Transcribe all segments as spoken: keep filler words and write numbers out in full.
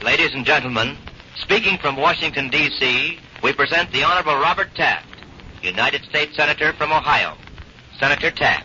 Ladies and gentlemen, speaking from Washington, D C, we present the Honorable Robert Taft, United States Senator from Ohio. Senator Taft.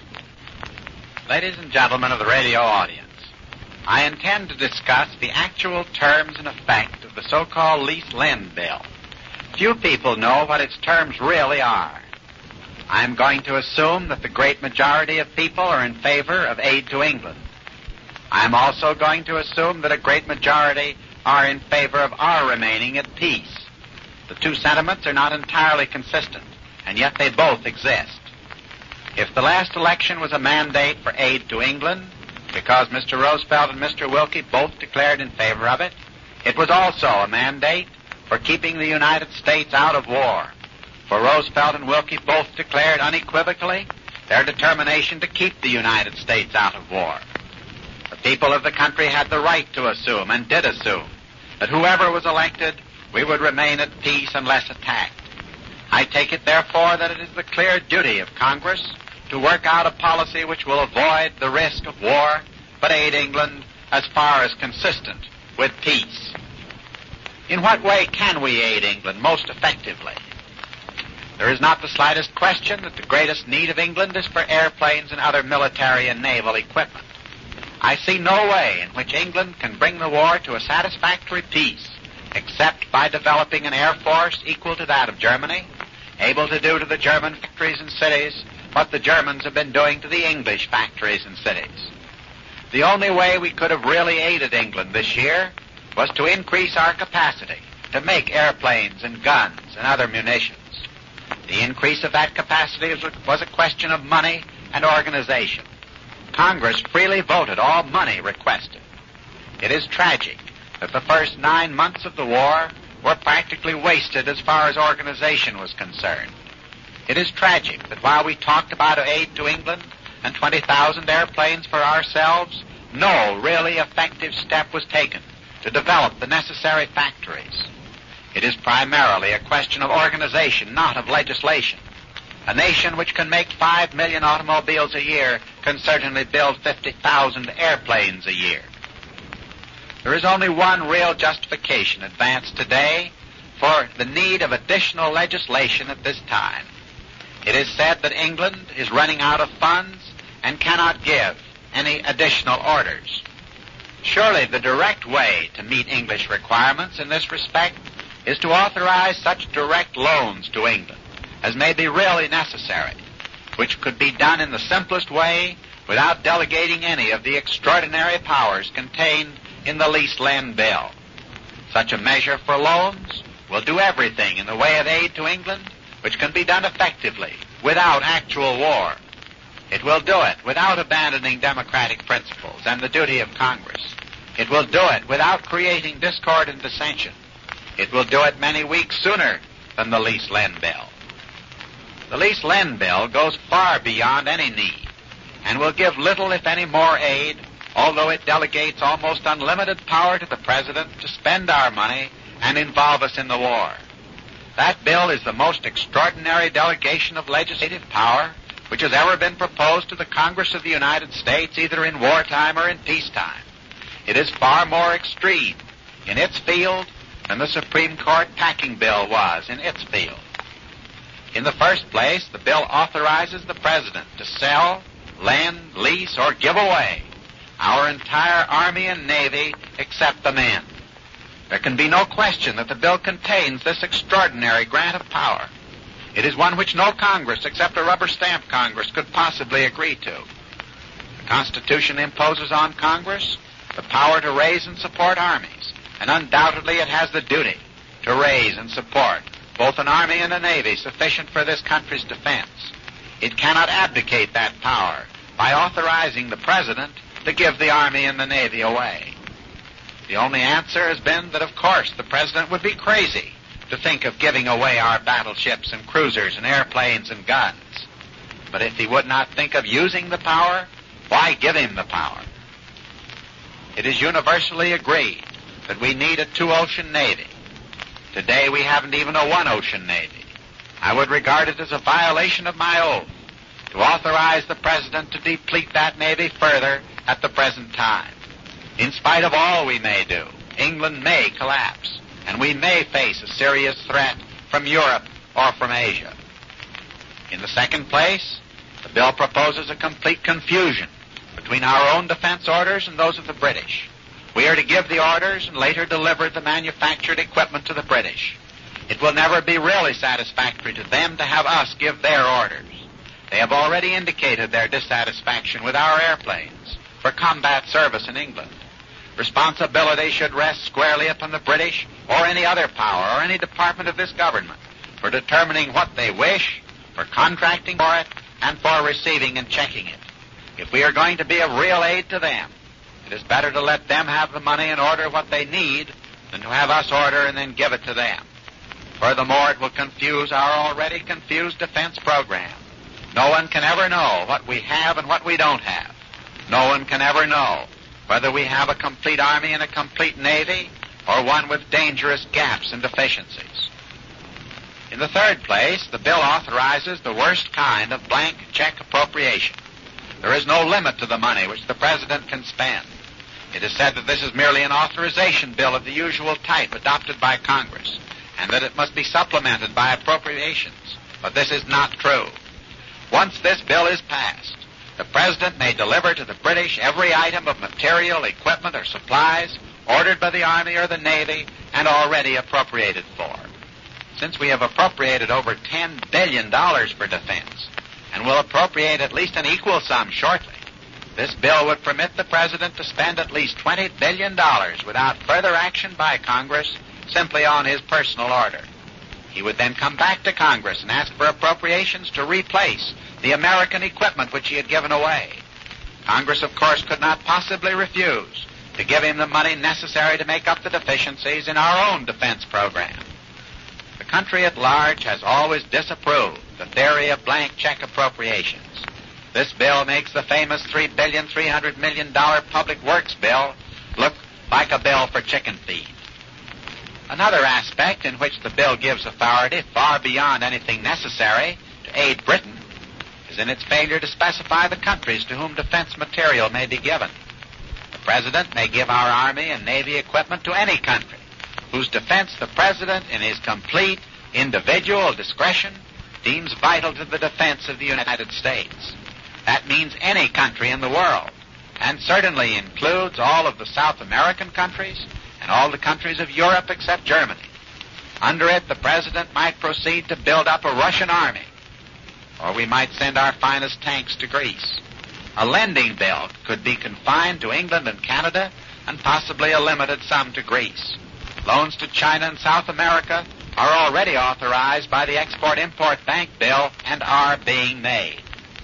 Ladies and gentlemen of the radio audience, I intend to discuss the actual terms and effect of the so-called lease-lend bill. Few people know what its terms really are. I am going to assume that the great majority of people are in favor of aid to England. I am also going to assume that a great majority are in favor of our remaining at peace. The two sentiments are not entirely consistent, and yet they both exist. If the last election was a mandate for aid to England, because Mister Roosevelt and Mister Wilkie both declared in favor of it, it was also a mandate for keeping the United States out of war. For Roosevelt and Wilkie both declared unequivocally their determination to keep the United States out of war. The people of the country had the right to assume, and did assume, that whoever was elected, we would remain at peace unless attacked. I take it, therefore, that it is the clear duty of Congress to work out a policy which will avoid the risk of war, but aid England as far as consistent with peace. In what way can we aid England most effectively? There is not the slightest question that the greatest need of England is for airplanes and other military and naval equipment. I see no way in which England can bring the war to a satisfactory peace except by developing an air force equal to that of Germany, able to do to the German factories and cities what the Germans have been doing to the English factories and cities. The only way we could have really aided England this year was to increase our capacity to make airplanes and guns and other munitions. The increase of that capacity was a question of money and organization. Congress freely voted all money requested. It is tragic that the first nine months of the war were practically wasted as far as organization was concerned. It is tragic that while we talked about aid to England and twenty thousand airplanes for ourselves, no really effective step was taken to develop the necessary factories. It is primarily a question of organization, not of legislation. A nation which can make five million automobiles a year can certainly build fifty thousand airplanes a year. There is only one real justification advanced today for the need of additional legislation at this time. It is said that England is running out of funds and cannot give any additional orders. Surely the direct way to meet English requirements in this respect is to authorize such direct loans to England as may be really necessary, which could be done in the simplest way without delegating any of the extraordinary powers contained in the lease-lend bill. Such a measure for loans will do everything in the way of aid to England which can be done effectively without actual war. It will do it without abandoning democratic principles and the duty of Congress. It will do it without creating discord and dissension. It will do it many weeks sooner than the lease-lend bill. The lease-lend bill goes far beyond any need and will give little, if any, more aid, although it delegates almost unlimited power to the President to spend our money and involve us in the war. That bill is the most extraordinary delegation of legislative power which has ever been proposed to the Congress of the United States, either in wartime or in peacetime. It is far more extreme in its field than the Supreme Court packing bill was in its field. In the first place, the bill authorizes the President to sell, lend, lease, or give away our entire Army and Navy except the men. There can be no question that the bill contains this extraordinary grant of power. It is one which no Congress except a rubber-stamp Congress could possibly agree to. The Constitution imposes on Congress the power to raise and support armies, and undoubtedly it has the duty to raise and support both an army and a navy sufficient for this country's defense. It cannot abdicate that power by authorizing the President to give the army and the navy away. The only answer has been that, of course, the President would be crazy to think of giving away our battleships and cruisers and airplanes and guns. But if he would not think of using the power, why give him the power? It is universally agreed that we need a two-ocean navy. Today we haven't even a one-ocean navy. I would regard it as a violation of my oath to authorize the President to deplete that navy further at the present time. In spite of all we may do, England England may collapse, and we may face a serious threat from Europe or from Asia. In the second place, the bill proposes a complete confusion between our own defense orders and those of the British. We are to give the orders and later deliver the manufactured equipment to the British. It will never be really satisfactory to them to have us give their orders. They have already indicated their dissatisfaction with our airplanes for combat service in England. Responsibility should rest squarely upon the British or any other power or any department of this government for determining what they wish, for contracting for it, and for receiving and checking it. If we are going to be of real aid to them, it is better to let them have the money and order what they need than to have us order and then give it to them. Furthermore, it will confuse our already confused defense program. No one can ever know what we have and what we don't have. No one can ever know whether we have a complete army and a complete navy or one with dangerous gaps and deficiencies. In the third place, the bill authorizes the worst kind of blank check appropriation. There is no limit to the money which the President can spend. It is said that this is merely an authorization bill of the usual type adopted by Congress, and that it must be supplemented by appropriations. But this is not true. Once this bill is passed, the President may deliver to the British every item of material, equipment, or supplies ordered by the Army or the Navy and already appropriated for. Since we have appropriated over ten billion dollars for defense, and will appropriate at least an equal sum shortly, this bill would permit the President to spend at least twenty billion dollars without further action by Congress, simply on his personal order. He would then come back to Congress and ask for appropriations to replace the American equipment which he had given away. Congress, of course, could not possibly refuse to give him the money necessary to make up the deficiencies in our own defense program. The country at large has always disapproved the theory of blank check appropriations. This bill makes the famous three billion three hundred million dollars Public Works bill look like a bill for chicken feed. Another aspect in which the bill gives authority far beyond anything necessary to aid Britain is in its failure to specify the countries to whom defense material may be given. The President may give our Army and Navy equipment to any country whose defense the President, in his complete individual discretion, deems vital to the defense of the United States. That means any country in the world, and certainly includes all of the South American countries and all the countries of Europe except Germany. Under it, the President might proceed to build up a Russian army, or we might send our finest tanks to Greece. A lending bill could be confined to England and Canada, and possibly a limited sum to Greece. Loans to China and South America are already authorized by the Export-Import Bank Bill and are being made.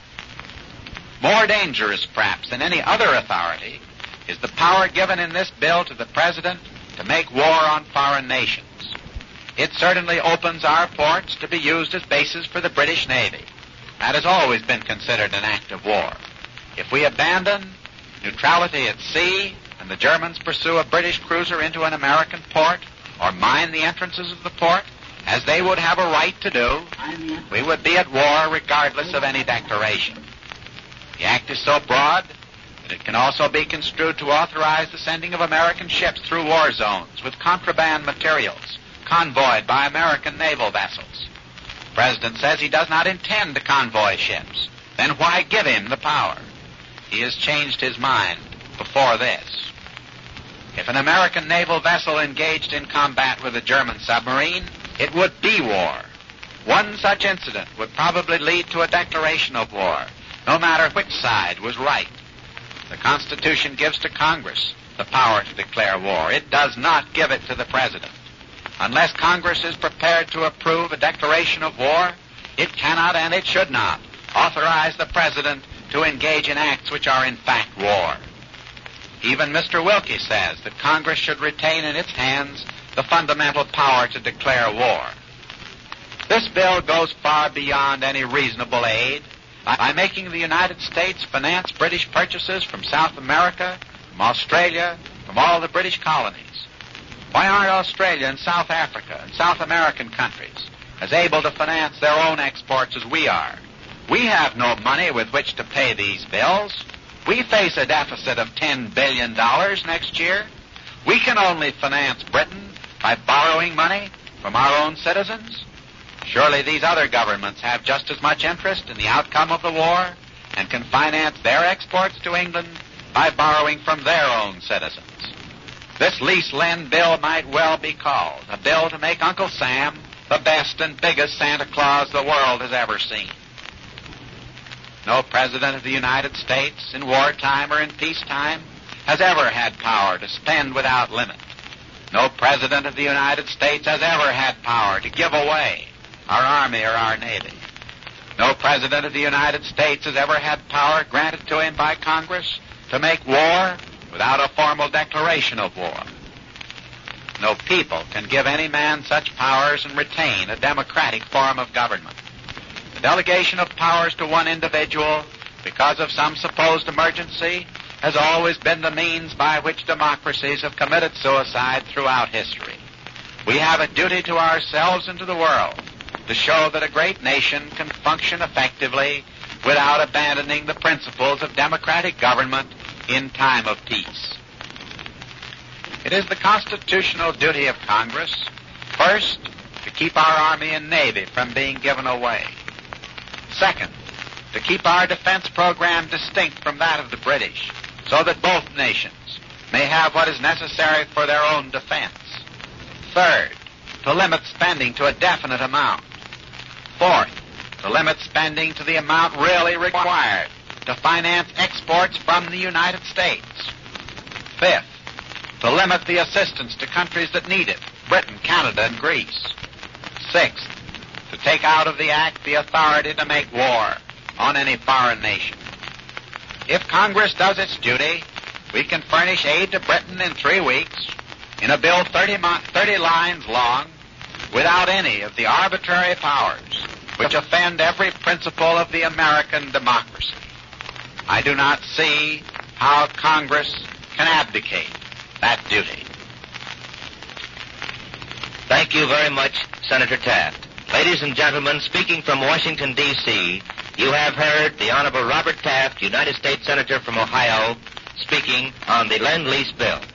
More dangerous, perhaps, than any other authority is the power given in this bill to the President to make war on foreign nations. It certainly opens our ports to be used as bases for the British Navy. That has always been considered an act of war. If we abandon neutrality at sea and the Germans pursue a British cruiser into an American port or mine the entrances of the port, as they would have a right to do, we would be at war regardless of any declaration. The act is so broad that it can also be construed to authorize the sending of American ships through war zones with contraband materials convoyed by American naval vessels. The President says he does not intend to convoy ships. Then why give him the power? He has changed his mind before this. If an American naval vessel engaged in combat with a German submarine, it would be war. One such incident would probably lead to a declaration of war, no matter which side was right. The Constitution gives to Congress the power to declare war. It does not give it to the President. Unless Congress is prepared to approve a declaration of war, it cannot and it should not authorize the President to engage in acts which are in fact war. Even Mister Wilkie says that Congress should retain in its hands the fundamental power to declare war. This bill goes far beyond any reasonable aid by making the United States finance British purchases from South America, from Australia, from all the British colonies. Why aren't Australia and South Africa and South American countries as able to finance their own exports as we are? We have no money with which to pay these bills. We face a deficit of ten billion dollars next year. We can only finance Britain by borrowing money from our own citizens. Surely these other governments have just as much interest in the outcome of the war and can finance their exports to England by borrowing from their own citizens. This lease-lend bill might well be called a bill to make Uncle Sam the best and biggest Santa Claus the world has ever seen. No president of the United States, in wartime or in peacetime, has ever had power to spend without limit. No president of the United States has ever had power to give away our Army or our Navy. No president of the United States has ever had power granted to him by Congress to make war without a formal declaration of war. No people can give any man such powers and retain a democratic form of government. The delegation of powers to one individual because of some supposed emergency has always been the means by which democracies have committed suicide throughout history. We have a duty to ourselves and to the world to show that a great nation can function effectively without abandoning the principles of democratic government in time of peace. It is the constitutional duty of Congress, first, to keep our Army and Navy from being given away. Second, to keep our defense program distinct from that of the British, so that both nations may have what is necessary for their own defense. Third, to limit spending to a definite amount. Fourth, to limit spending to the amount really required to finance exports from the United States. Fifth, to limit the assistance to countries that need it, Britain, Canada, and Greece. Sixth, to take out of the Act the authority to make war on any foreign nation. If Congress does its duty, we can furnish aid to Britain in three weeks in a bill thirty, thirty lines long without any of the arbitrary powers which offend every principle of the American democracy. I do not see how Congress can abdicate that duty. Thank you very much, Senator Taft. Ladies and gentlemen, speaking from Washington, D C, you have heard the Honorable Robert Taft, United States Senator from Ohio, speaking on the Lend-Lease Bill.